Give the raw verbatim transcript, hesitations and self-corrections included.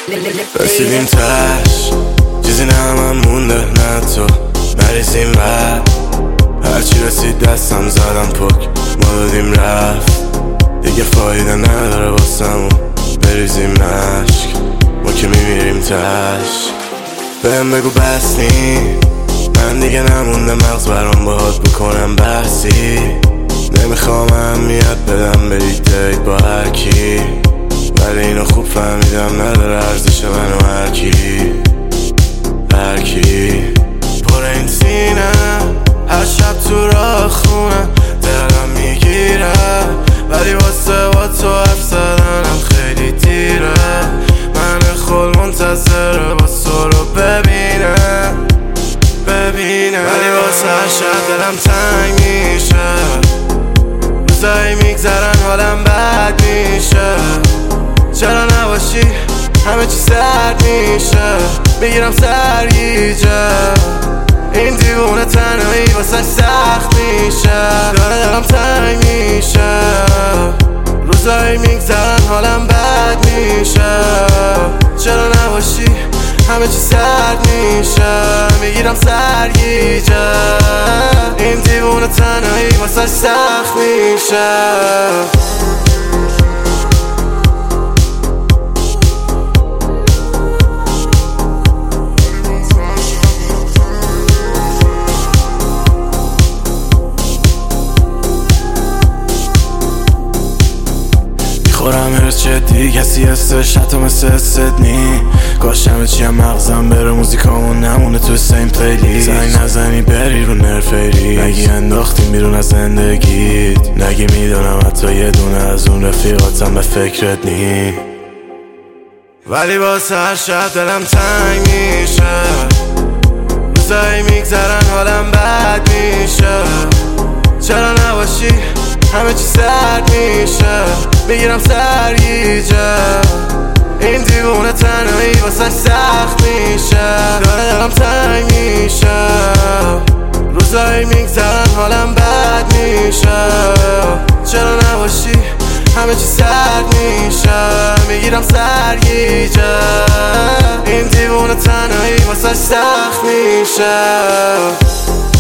رسیدیم تش چیزی نه من مونده نه تو نریسیم رد هرچی رسید دستم زدم پک ما دادیم رفت دیگه فایده نداره واسمون بریزیم نشک ما که میمیریم تش بهم بگو بس نی من دیگه نمونده مغز برام باهات بکنم بحثی نمیخوام اهمیت بدم بری دیت با هرکی ولی اینو خوب فهمیدم نداره ارزش منو هرکی هرکی پر این سینه هر شب تو راه خونه دلم میگیره ولی واسه با تو حرف زدنم خیلی دیره من خود منتظره با تو رو ببینه ببینه ولی واسه هر شب دلم تنگ میشه روزایی میگذرن حالم بد میشه چرا نباشی همه چی سرد میشه میگیرم سرگیجه این دیوونه تنهایی واسه سخت میشه داره دلم تنگ میشه روزایی میگذرن حالم بد میشه چرا نباشی همه چی سرد میشه میگیرم سرگیجه این دیوونه تنهایی واسه سخت میشه خورم هرس جدی کسی هستش حتی مثل حست نی کاش همه چی هم مغزم بره موزیکامون نمونه تو سیم پلی زنگ نزنی بری رو نرفیری نگی انداختیم بیرون از زندگیت نگی میدونم حتی یه دونه از اون رفیقاتم به فکرت نی ولی واسه هر شب دلم تنگ میشه روزایی میگذرن حالم بد میشه چرا نباشی همه چی سرد میشه میگیرم سرگیجه این دیوونه تنهایی واسه سخت میشه داره دلم تنگ میشه روزایی میگذرن حالم بد میشه چرا نباشی همه چی سرد میشه میگیرم سرگیجه این دیوونه تنهایی واسه سخت میشه